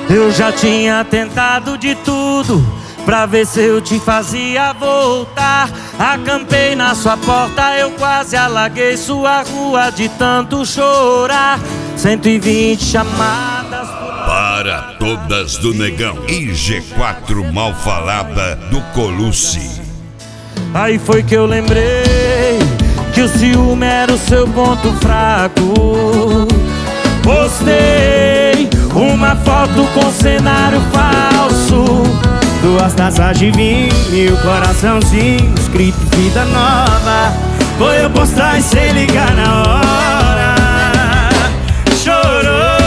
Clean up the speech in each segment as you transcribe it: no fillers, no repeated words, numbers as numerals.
Eu já tinha tentado de tudo pra ver se eu te fazia voltar. Acampei na sua porta, eu quase alaguei sua rua de tanto chorar. 120 chamadas para todas do Negão e G4 mal falada do Colucci. Aí foi que eu lembrei que o ciúme era o seu ponto fraco. Postei uma foto com cenário falso, 2 taças de vinho e o coraçãozinho escrito vida nova. Foi eu postar e sem ligar na hora. Chorou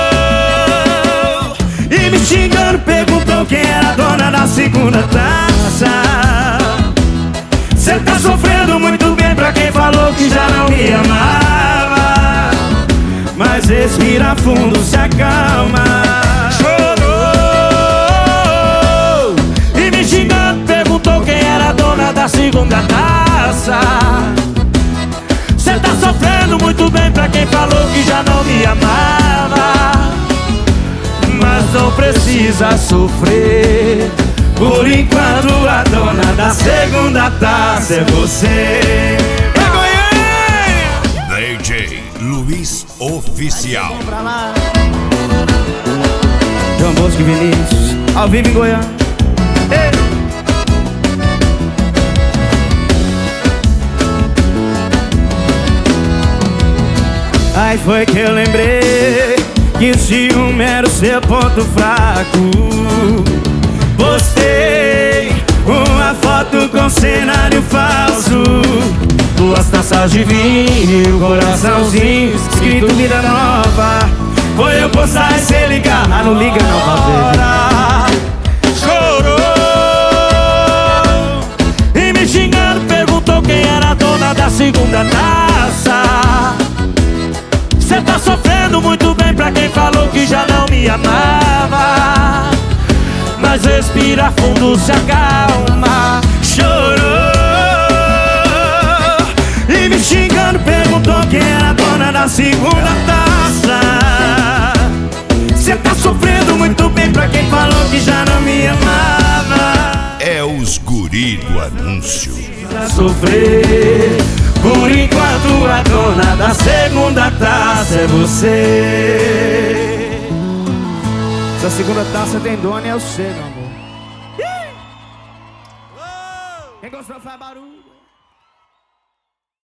e me xingando, perguntou quem era a dona da segunda taça. Cê tá sofrendo muito bem pra quem falou que já não me amava. Mas respira fundo, se acalma. chorou e me xingando, perguntou quem era a dona da segunda taça. Cê tá sofrendo muito bem pra quem falou que já não me amava. Mas não precisa sofrer, por enquanto a dona da segunda taça é você. DJ Luiz Oficial. João Bosco e Vinícius, ao vivo em Goiânia. Aí foi que eu lembrei que o ciúme era o seu ponto fraco. Postei uma foto com cenário falso, 2 taças de vinho e o coraçãozinho escrito vida nova. Foi eu postar e sem ligar. Ah, não liga não, hora. Chorou e me xingando, perguntou quem era a dona da segunda taça. Cê tá sofrendo muito bem pra quem falou que já não me amava. Mas respira fundo, se acalma. Chorou e me xingando, perguntou quem era a dona da segunda taça. Cê tá sofrendo muito bem pra quem falou que já não me amava. É os guri do anúncio. Sofrer, por enquanto a dona da segunda taça é você. Essa segunda taça tem dono, é o C, meu amor. Quem gostou faz barulho.